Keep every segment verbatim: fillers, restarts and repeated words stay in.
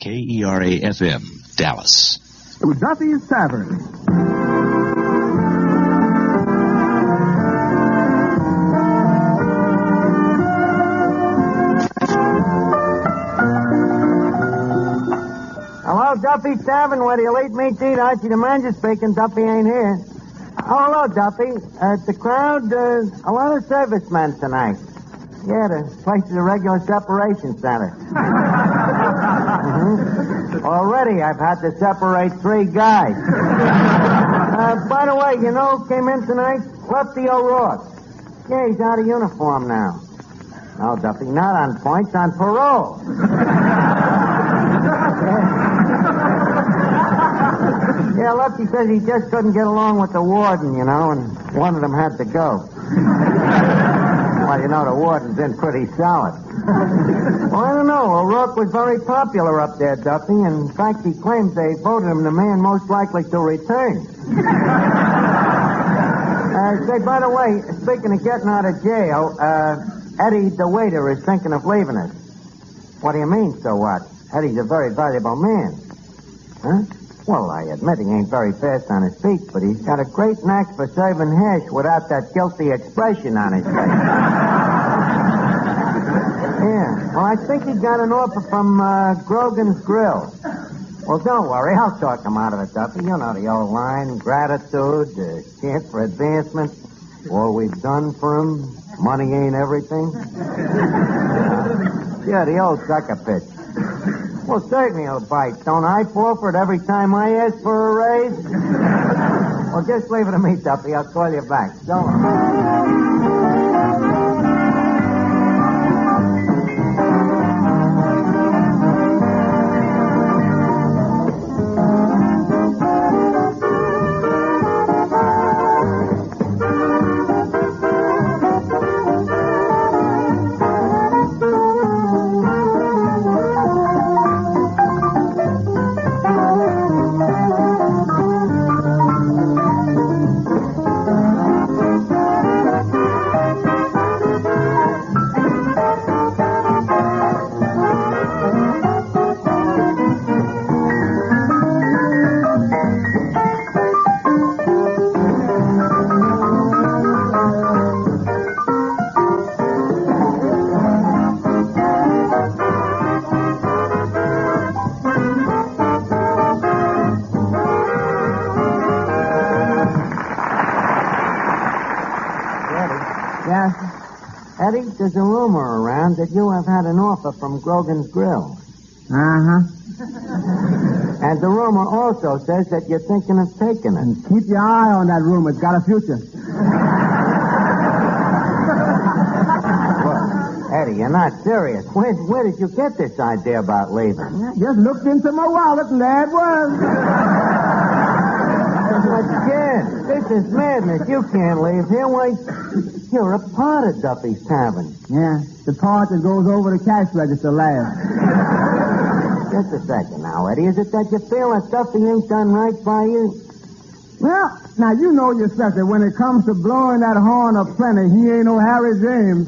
K E R A F M, Dallas. To Duffy's Tavern. Hello, Duffy's Tavern, where the elite meat eat. Archie the manager speaking. Duffy ain't here. Oh, hello, Duffy. Uh, the crowd, uh, a lot of servicemen tonight. Yeah, the place is a regular separation center. mm-hmm. Already I've had to separate three guys. uh, by the way, you know who came in tonight? Lefty O'Rourke. Yeah, he's out of uniform now. No, Duffy, not on points, on parole. Yeah, Lefty says he just couldn't get along with the warden, you know, and one of them had to go. Well, you know, the warden's in pretty solid. Well, I don't know. O'Rourke was very popular up there, Duffy. In fact, he claims they voted him the man most likely to return. uh, say, by the way, speaking of getting out of jail, uh, Eddie, the waiter, is thinking of leaving us. What do you mean, so what? Eddie's a very valuable man. Huh? Well, I admit he ain't very fast on his feet, but he's got a great knack for serving hash without that guilty expression on his face. Yeah. Well, I think he got an offer from uh, Grogan's Grill. Well, don't worry. I'll talk him out of it, Duffy. You know the old line. Gratitude, uh, chance for advancement. All we've done for him. Money ain't everything. Yeah, the old sucker pitch. Well, certainly he'll bite. Don't I fall for it every time I ask for a raise? Well, just leave it to me, Duffy. I'll call you back. So long. Eddie, there's a rumor around that you have had an offer from Grogan's Grill. Uh-huh. And the rumor also says that you're thinking of taking it. And keep your eye on that rumor. It's got a future. Well, Eddie, you're not serious. Where, where did you get this idea about leaving? I just looked into my wallet and there it was. Again, this is madness. You can't leave here. Why, you're a part of Duffy's Tavern. Yeah, the part that goes over the cash register last. Just a second now, Eddie. Is it that you feel that Duffy ain't done right by you? Well, now you know yourself that when it comes to blowing that horn of plenty, he ain't no Harry James.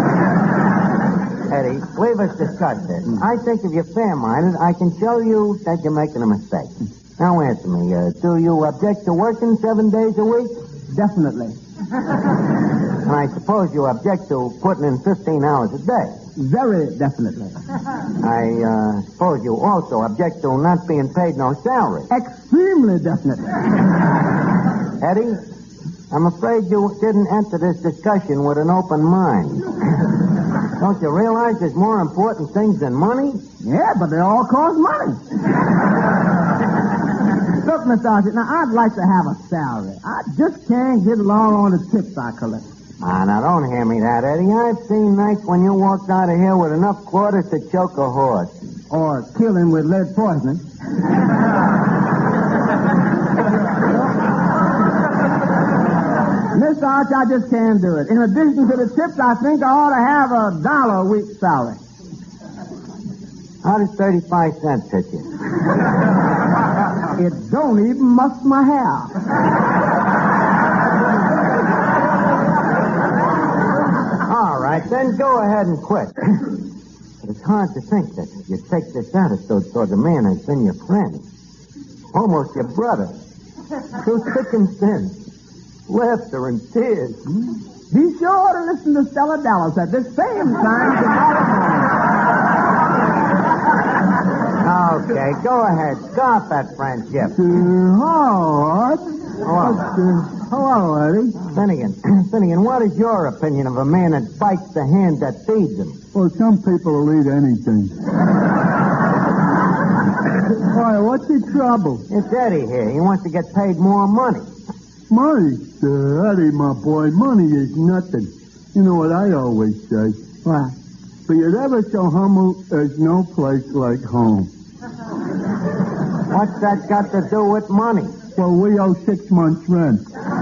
Eddie, leave us discuss this. Mm. I think if you're fair-minded, I can show you that you're making a mistake. Now answer me. Uh, do you object to working seven days a week? Definitely. And I suppose you object to putting in fifteen hours a day. Very definitely. I uh, suppose you also object to not being paid no salary. Extremely definitely. Eddie, I'm afraid you didn't enter this discussion with an open mind. Don't you realize there's more important things than money? Yeah, but they all cost money. Look, Mister Archie, now I'd like to have a salary. I just can't get along on the tips I collect. Ah, now don't hear me that, Eddie. I've seen nights when you walked out of here with enough quarters to choke a horse. Or kill him with lead poisoning. Mister Archie, I just can't do it. In addition to the tips, I think I ought to have a dollar a week salary. How does thirty-five cents hit you? It don't even muff my hair. All right, then go ahead and quit. It's hard to think that you take this attitude toward a man who's been your friend. Almost your brother. Through thick and thin. Laughter and tears. Be sure to listen to Stella Dallas at this same time tomorrow morning. Okay, go ahead. Stop that friendship. Uh, Howard. Hello. Uh, hello, Eddie. Finnegan, Finnegan, what is your opinion of a man that bites the hand that feeds him? Well, some people will eat anything. Why, what's the trouble? It's Eddie here. He wants to get paid more money. Money? Uh, Eddie, my boy, money is nothing. You know what I always say? What? Be it ever so humble, there's no place like home. What's that got to do with money? Well, we owe six months' rent.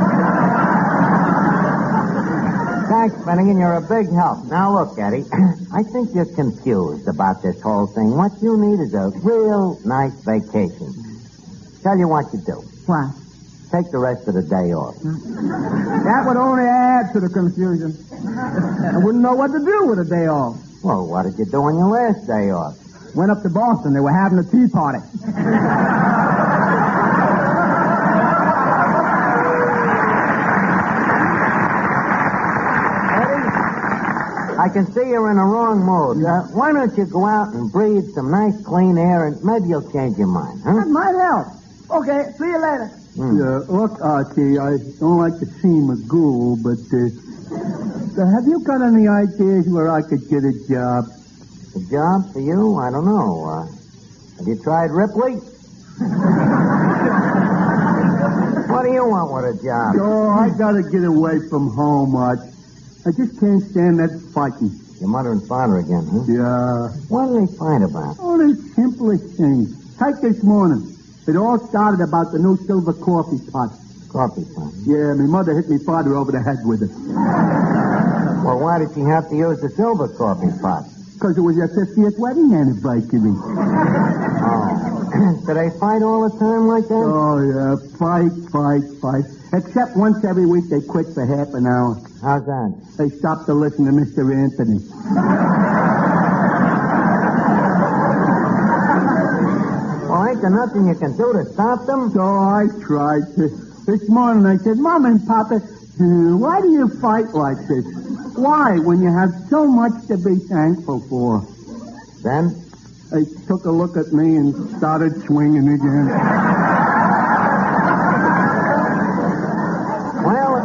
Thanks, Finnegan. You're a big help. Now, look, Eddie. I think you're confused about this whole thing. What you need is a real nice vacation. Tell you what you do. What? Take the rest of the day off. That would only add to the confusion. I wouldn't know what to do with a day off. Well, what did you do on your last day off? Went up to Boston. They were having a tea party. I can see you're in the wrong mood. Uh, why don't you go out and breathe some nice, clean air, and maybe you'll change your mind, huh? That might help. Okay, see you later. Mm. Uh, look, Archie, I don't like to seem a ghoul, but uh, uh, have you got any ideas where I could get a job? A job for you? I don't know. Uh, have you tried Ripley? What do you want with a job? Oh, I gotta get away from home, Arch. I just can't stand that fighting. Your mother and father again, huh? Yeah. What do they fight about? Oh, the simplest things. Take this morning. It all started about the new silver coffee pot. Coffee pot? Yeah, my mother hit me father over the head with it. Well, why did she have to use the silver coffee pot? Because it was your fiftieth wedding anniversary. Oh. Do they fight all the time like that? Oh, yeah. Fight, fight, fight. Except once every week they quit for half an hour. How's that? They stopped to listen to Mister Anthony. Well, ain't there nothing you can do to stop them? So I tried to. This morning I said, Mom and Papa, uh, why do you fight like this? Why, when you have so much to be thankful for? Then? They took a look at me and started swinging again. Well,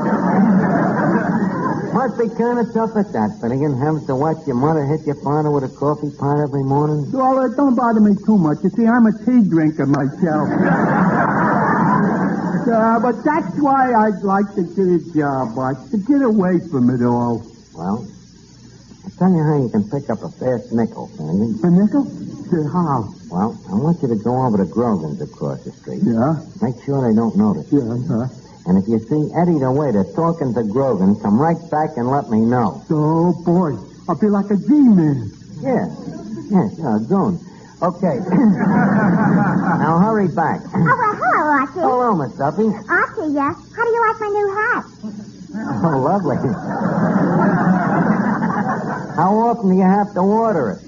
must be kind of tough at that, Finnegan, having to watch your mother hit your father with a coffee pot every morning. Well, it don't bother me too much. You see, I'm a tea drinker myself. uh, but that's why I'd like to get a job, Bart, to get away from it all. Well, I'll tell you how you can pick up a fast nickel, Finnegan. A nickel? Uh, how? Well, I want you to go over to Grogan's across the street. Yeah? Make sure they don't notice. Yeah, huh? And if you see Eddie the waiter talking to Grogan, come right back and let me know. Oh, boy. I'll be like a G-man. Yeah. Yes, yeah, goon. Okay. Now hurry back. Oh, well, hello, Archie. Hello, Miss Duffy. Archie, uh, how do you like my new hat? Oh, lovely. How often do you have to water it?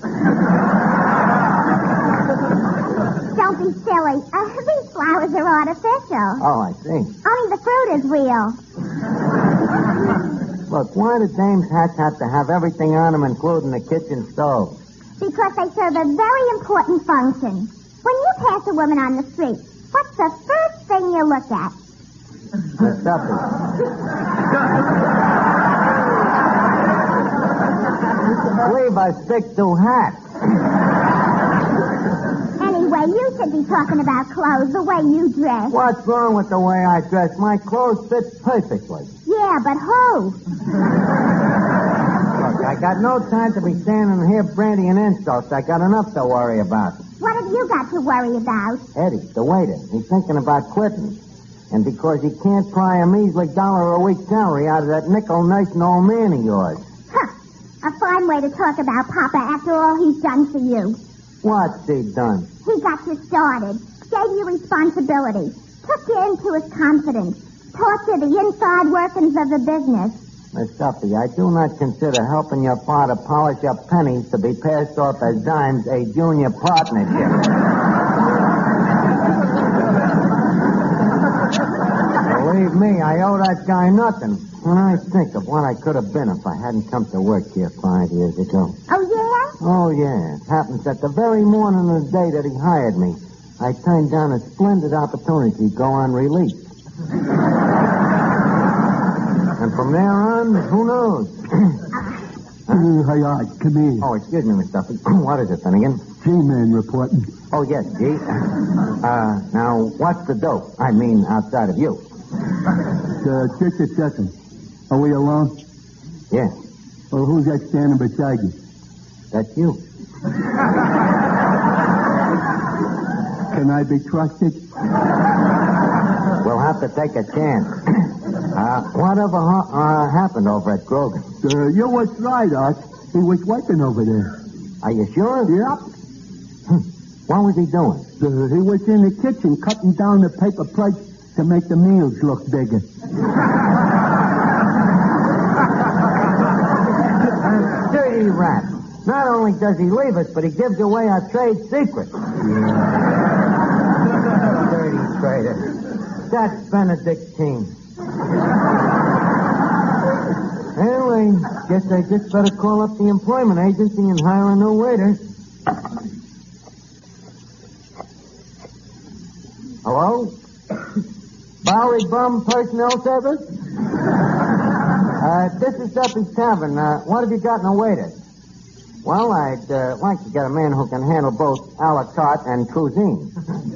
Don't be silly. Uh, these flowers are artificial. Oh, I see. Only the fruit is real. Look, why do dames' hats have to have everything on them, including the kitchen stove? Because they serve a very important function. When you pass a woman on the street, what's the first thing you look at? Miss Duffy. Believe I stick to hats. Anyway, you should be talking about clothes, the way you dress. What's wrong with the way I dress? My clothes fit perfectly. Yeah, but who? Look, I got no time to be standing here brandying insults. I got enough to worry about. What have you got to worry about? Eddie, the waiter, he's thinking about quitting. And because he can't pry a measly dollar a week salary out of that nickel-nursing old man of yours. Huh. A fine way to talk about Papa after all he's done for you. What's he done? He got you started, gave you responsibility, took you into his confidence, taught you the inside workings of the business. Miss Duffy, I do not consider helping your father polish up pennies to be passed off as dimes a junior partnership. Believe me, I owe that guy nothing. When I think of what I could have been if I hadn't come to work here five years ago. Oh, yeah? Oh, yeah. It happens that the very morning of the day that he hired me, I turned down a splendid opportunity to go on release. And from there on, who knows? Uh, hey, Art, come here. Oh, excuse me, Miss Duffy. What is it, Finnegan? G-Man reporting. Oh, yes, G. Uh, now, what's the dope? I mean, outside of you. Uh, just a second. Are we alone? Yeah, Well, who's that standing beside you? that's you. Can I be trusted? We'll have to take a chance. Uh, whatever ha- uh, happened over at Grogan? Uh, you was right, Art. He was working over there. Are you sure? Yep. What was he doing? Uh, he was in the kitchen cutting down the paper plates to make the meals look bigger. Dirty rat. Not only does he leave us, but he gives away our trade secret. Dirty traitor. That's Benedictine. Anyway, guess I just better call up the employment agency and hire a new waiter. Hello? Bowery Bum Personnel Service? Uh, this is Duffy's Tavern. Uh, what have you got in a waiter? Well, I'd uh, like to get a man who can handle both a la carte and cuisine.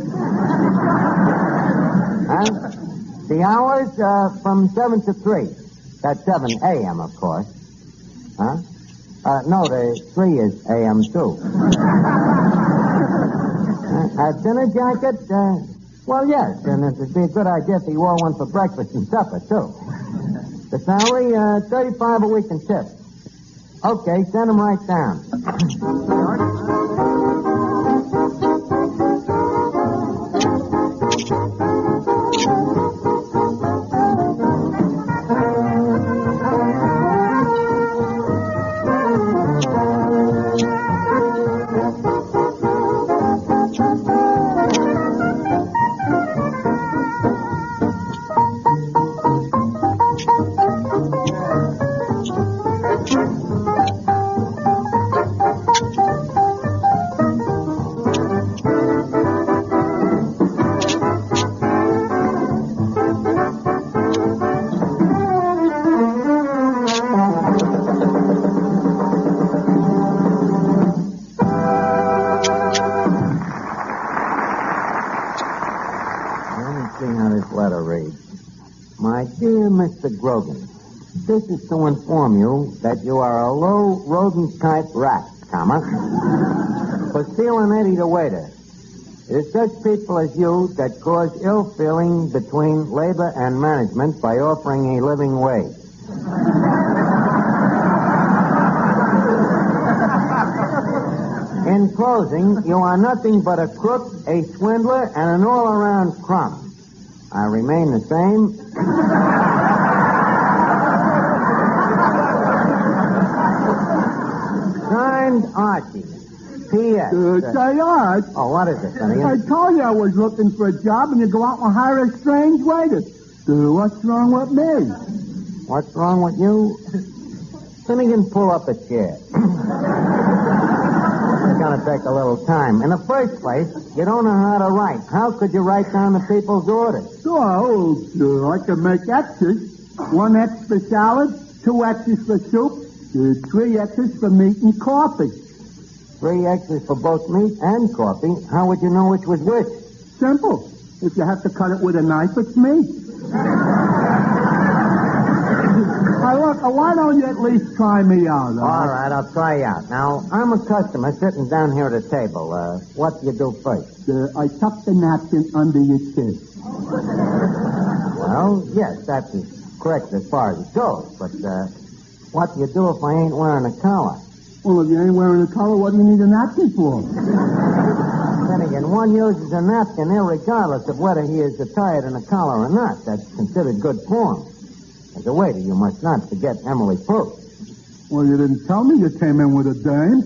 Huh? The hours, uh, from seven to three. That's seven a.m., of course. Huh? Uh, no, the three is a m, too. uh, a dinner jacket? Uh, well, yes, and it would be a good idea if he wore one for breakfast and supper, too. The salary, uh, thirty-five a week in tips. Okay, send him right down. Mister Grogan, this is to inform you that you are a low rodent-type rat, comma, for stealing Eddie the waiter. It is such people as you that cause ill feeling between labor and management by offering a living wage. In closing, you are nothing but a crook, a swindler, and an all-around crumb. I remain the same. Signed, Archie. P S Uh, say, Art. Oh, what is it, Sonny? I told you I was looking for a job, and you go out and hire a strange waiter. Uh, what's wrong with me? What's wrong with you? Finnegan, pull up a chair. It's going to take a little time. In the first place, you don't know how to write. How could you write down the people's orders? So, uh, I can make X's. One X for salad, two X's for soup, uh, three X's for meat and coffee. Three X's for both meat and coffee. How would you know which was which? Simple. If you have to cut it with a knife, it's meat. Now, look, uh, why don't you at least try me out? All right, right I'll try you out. Now, I'm a customer sitting down here at a table. Uh, what do you do first? Uh, I tuck the napkin under your chin. Well, yes, that's as correct as far as it goes. But uh, what do you do if I ain't wearing a collar? Well, if you ain't wearing a collar, what do you need a napkin for? Then again, one uses a napkin irregardless of whether he is attired in a collar or not. That's considered good form. As a waiter, you must not forget Emily Pope. Well, you didn't tell me you came in with a dame.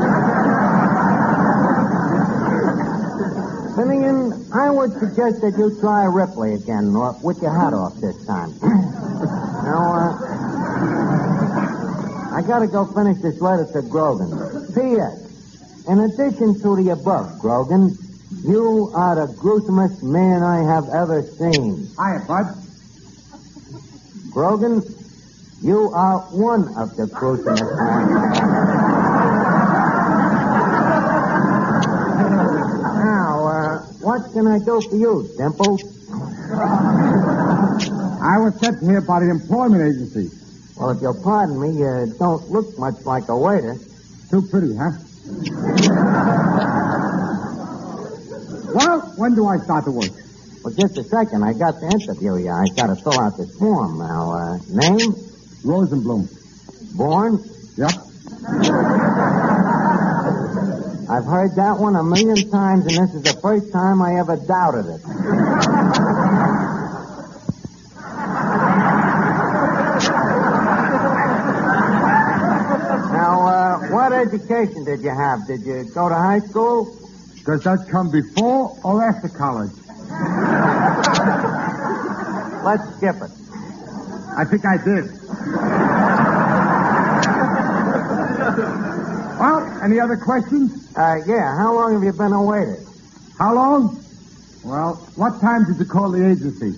Finnegan, I would suggest that you try Ripley again, or with your hat off this time. Now, uh, I gotta go finish this letter to Grogan. P S. In addition to the above, Grogan, you are the gruesomest man I have ever seen. Hiya, Bud. Grogan, you are one of the gruesomest men. Now, uh, what can I do for you, Dimple? I was sent here by the employment agency. Well, if you'll pardon me, you don't look much like a waiter. Too pretty, huh? Well, when do I start to work? Well, just a second. I got to interview you. I got to fill out this form now. Uh, name? Rosenblum. Born? Yep. I've heard that one a million times, and this is the first time I ever doubted it. Now, uh, what education did you have? Did you go to high school? Does that come before or after college? Let's skip it. I think I did. Well, any other questions? Uh, yeah, how long have you been a waiter? How long? Well, what time did you call the agency?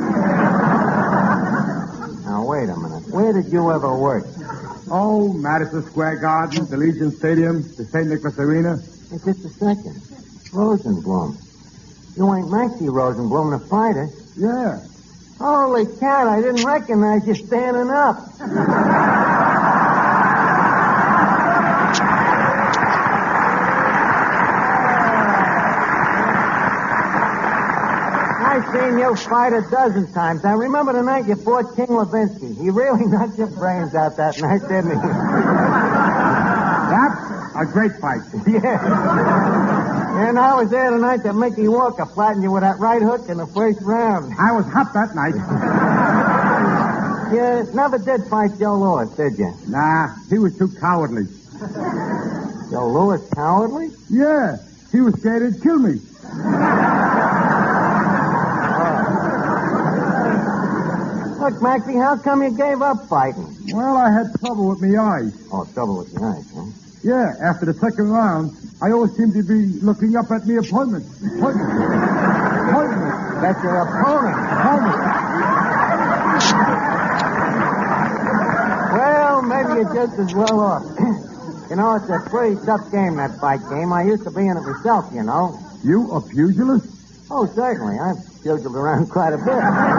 Now, wait a minute. Where did you ever work? Oh, Madison Square Garden, the Legion Stadium, the Saint Nicholas Arena. Hey, just a second. Rosenblum. You ain't Maxie Rosenblum, the fighter. Yeah. Holy cat, I didn't recognize you standing up. I've seen you fight a dozen times. I remember the night you fought King Levinsky. He really knocked your brains out that night, didn't he? That's a great fight. Yeah. And I was there the night that Mickey Walker flattened you with that right hook in the first round. I was hot that night. You never did fight Joe Louis, did you? Nah, he was too cowardly. Joe Louis cowardly? Yeah, he was scared he'd kill me. Look, Maxie, how come you gave up fighting? Well, I had trouble with my eyes. Oh, trouble with your eyes, huh? Yeah, after the second round, I always seemed to be looking up at me opponent. Opponent. Opponent. That's your opponent. Opponent. Well, maybe you're just as well off. You know, it's a pretty tough game, that fight game. I used to be in it myself, you know. You a pugilist? Oh, certainly. I've pugiled around quite a bit.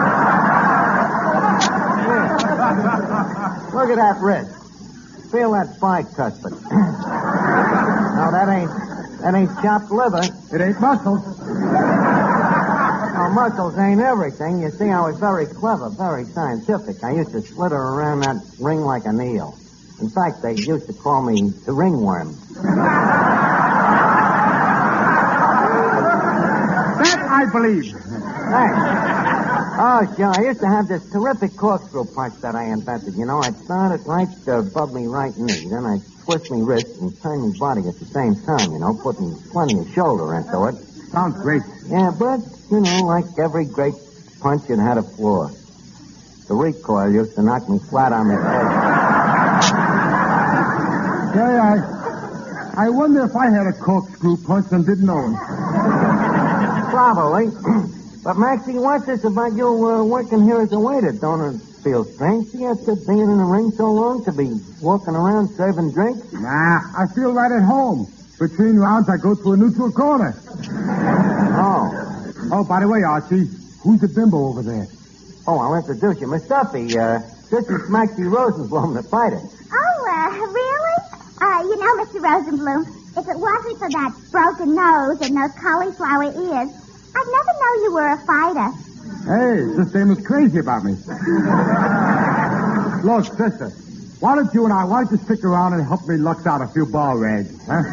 Yeah. Look at that wrist. Feel that bicuspid. No, that ain't that ain't chopped liver. It ain't muscles. No, muscles ain't everything. You see, I was very clever, very scientific. I used to slither around that ring like an eel. In fact, they used to call me the ringworm. That I believe. Thanks. Oh, sure. I used to have this terrific corkscrew punch that I invented. You know, I'd start it right above me right knee. Then I'd twist me wrist and turn me body at the same time, you know, putting plenty of shoulder into it. Sounds great. Yeah, but, you know, like every great punch, it had a flaw. The recoil used to knock me flat on my head. Say, I, I wonder if I had a corkscrew punch and didn't know it. Probably. But, Maxie, what's this about you uh, working here as a waiter? Don't it feel strange to you after being in the ring so long to be walking around serving drinks? Nah, I feel right at home. Between rounds, I go to a neutral corner. Oh. Oh, by the way, Archie, who's the bimbo over there? Oh, I'll introduce you. Miss Duffy, uh, this is Maxie Rosenblum, the fighter. Oh, uh, really? Uh, you know, Mister Rosenblum, if it wasn't for that broken nose and those cauliflower ears, I'd never know you were a fighter. Hey, this dame is crazy about me. Look, sister, why don't you and I, why don't you stick around and help me lux out a few ball rags, huh?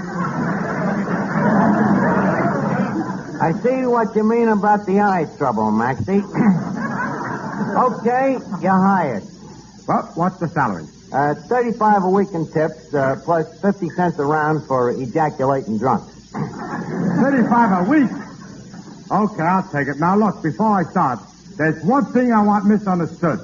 I see what you mean about the eye trouble, Maxie. Okay, you're hired. Well, what's the salary? Uh, thirty-five a week in tips, uh, plus fifty cents a round for ejaculating drunks. thirty-five a week? Okay, I'll take it. Now, look, before I start, there's one thing I want misunderstood.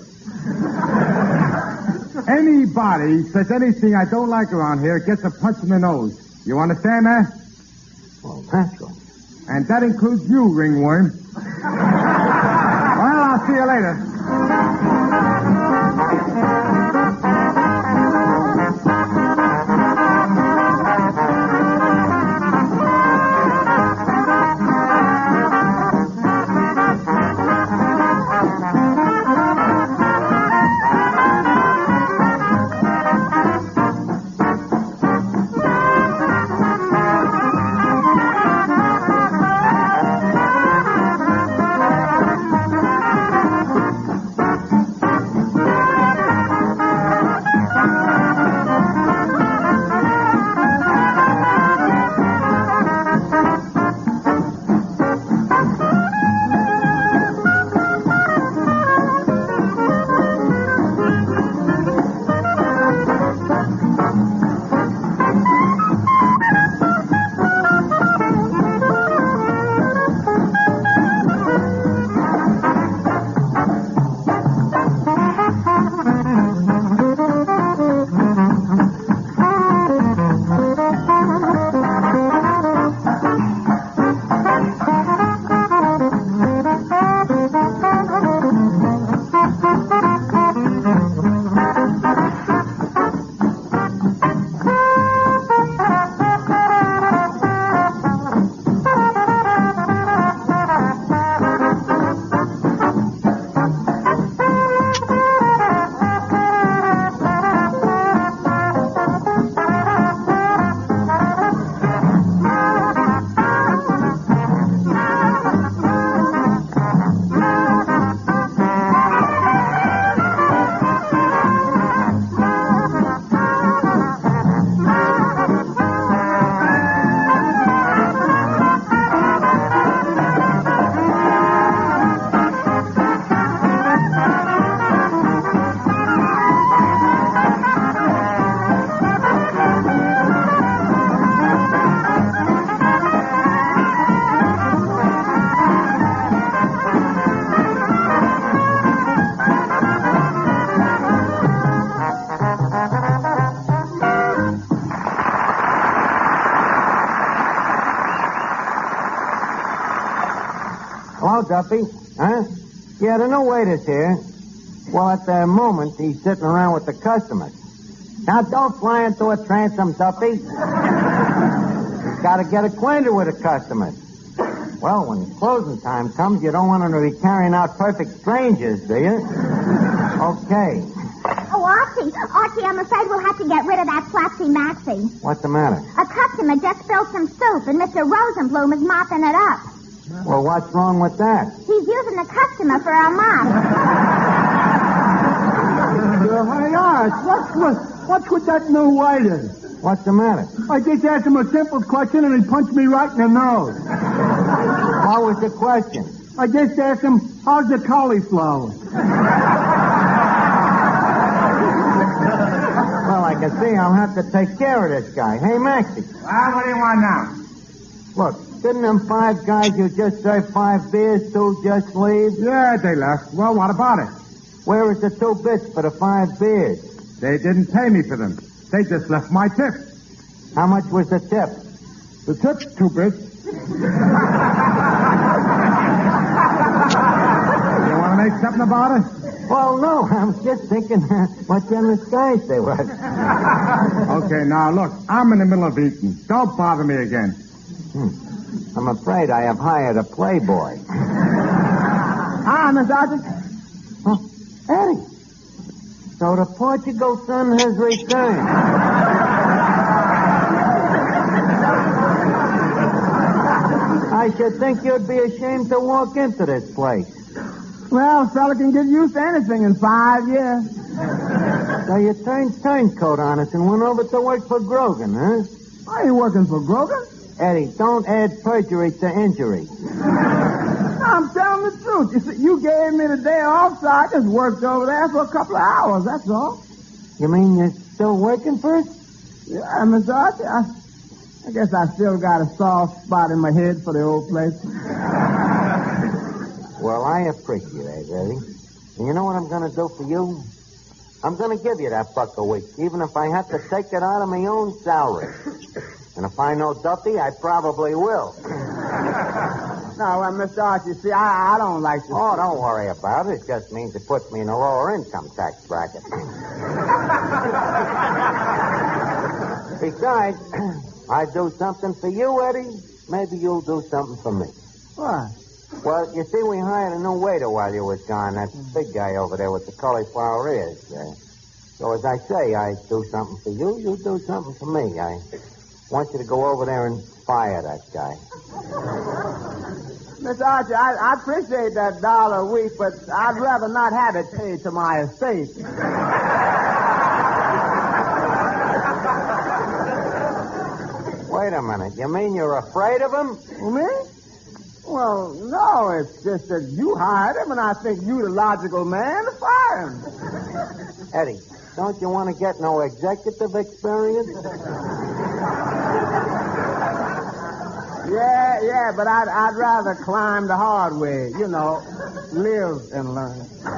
Anybody says anything I don't like around here gets a punch in the nose. You understand that? Well, naturally. And that includes you, ringworm. Well, I'll see you later. Hello, Duffy. Huh? Yeah, there are no waiters here. Well, at the moment, he's sitting around with the customers. Now, don't fly into a transom, Duffy. You've got to get acquainted with the customers. Well, when closing time comes, you don't want them to be carrying out perfect strangers, do you? Okay. Oh, Archie, Archie, I'm afraid we'll have to get rid of that Flapsy Maxie. What's the matter? A customer just spilled some soup, and Mister Rosenblum is mopping it up. Well, what's wrong with that? He's using the customer for a mop. Uh, hey, Art, what's with, what's with that new waiter? What's the matter? I just asked him a simple question, and he punched me right in the nose. What was the question? I just asked him, how's the cauliflower? Well, I can see I'll have to take care of this guy. Hey, Maxie. Well, what do you want now? Look, didn't them five guys you just served five beers to just leave? Yeah, they left. Well, what about it? Where is the two bits for the five beers? They didn't pay me for them. They just left my tip. How much was the tip? The tip's two bits. You want to make something about it? Well, no, I was just thinking uh, what generous guys they were. Okay, now, look, I'm in the middle of eating. Don't bother me again. Hmm. I'm afraid I have hired a playboy. Hi, Miss Sergeant. Oh, Eddie. So the Portugal son has returned. I should think you'd be ashamed to walk into this place. Well, a fella can get used to anything in five years. So you turned turncoat on us and went over to work for Grogan, huh? I ain't working for Grogan. Eddie, don't add perjury to injury. No, I'm telling the truth. You see, you gave me the day off, so I just worked over there for a couple of hours, that's all. You mean you're still working for it? Yeah, Miss Archie, I, I guess I still got a soft spot in my head for the old place. Well, I appreciate it, Eddie. And you know what I'm going to do for you? I'm going to give you that buck a week, even if I have to take it out of my own salary. And if I know Duffy, I probably will. No, well, Mister Archie, see, I, I don't like to... Oh, don't worry about it. It just means it puts me in a lower income tax bracket. Besides, I do something for you, Eddie. Maybe you'll do something for me. What? Well, you see, we hired a new waiter while you was gone. That big guy over there with the cauliflower ears. Uh, so as I say, I do something for you, you do something for me. I want you to go over there and fire that guy. Mister Archie, I, I appreciate that dollar a week, but I'd rather not have it paid to my estate. Wait a minute. You mean you're afraid of him? Me? Well, no, it's just that you hired him, and I think you the logical man to fire him. Eddie, don't you want to get no executive experience? Yeah, yeah, but I'd, I'd rather climb the hard way, you know, live and learn.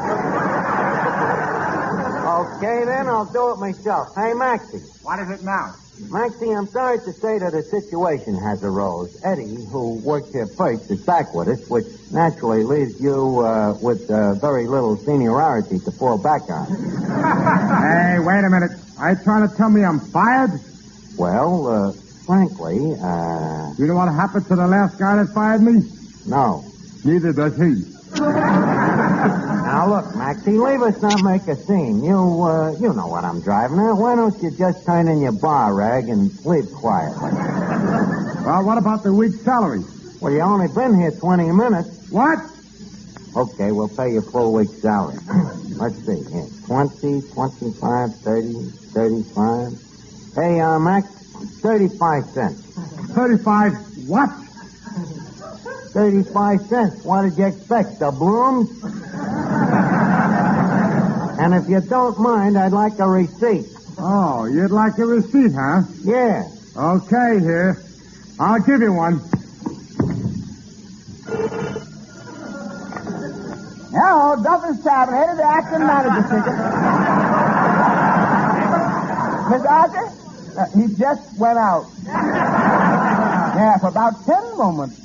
Okay, then, I'll do it myself. Hey, Maxie. What is it now? Maxie, I'm sorry to say that a situation has arose. Eddie, who worked here first, is back with us, which naturally leaves you uh, with uh, very little seniority to fall back on. Hey, wait a minute. Are you trying to tell me I'm fired? Well, uh, frankly, uh... You know what happened to the last guy that fired me? No. Neither does he. Now, look, Maxie, leave us not make a scene. You, uh, you know what I'm driving at. Why don't you just turn in your bar rag and leave quietly? Well, what about the week's salary? Well, you only been here twenty minutes. What? Okay, we'll pay you full week's salary. Let's see here. twenty, twenty-five, thirty, thirty-five. Hey, uh, Max, thirty-five cents. thirty-five what? thirty-five cents. What did you expect, the blooms? And if you don't mind, I'd like a receipt. Oh, you'd like a receipt, huh? Yeah. Okay, here. I'll give you one. Hello, Duffy's Tavern, head of the acting manager ticket. Miss Archer, uh, he just went out. Yeah, for about ten moments.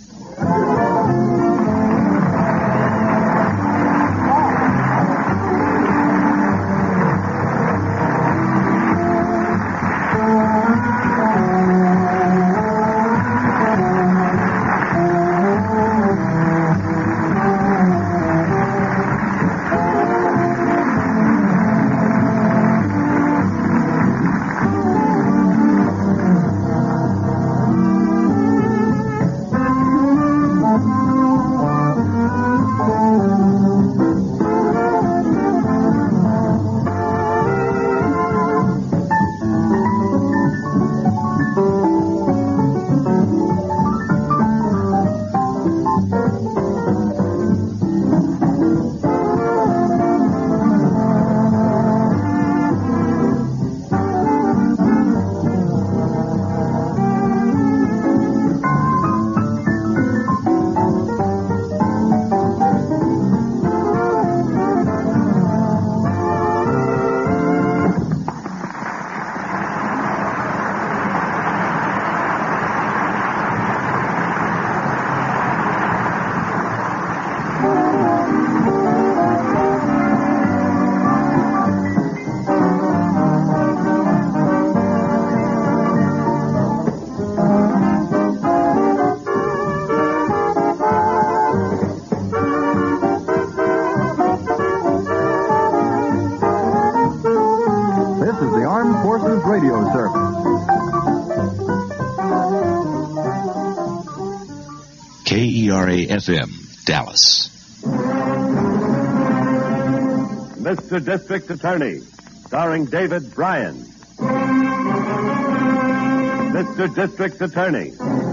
Radio Service. K E R A F M, Dallas. Mister District Attorney, starring David Bryan. Mister District Attorney,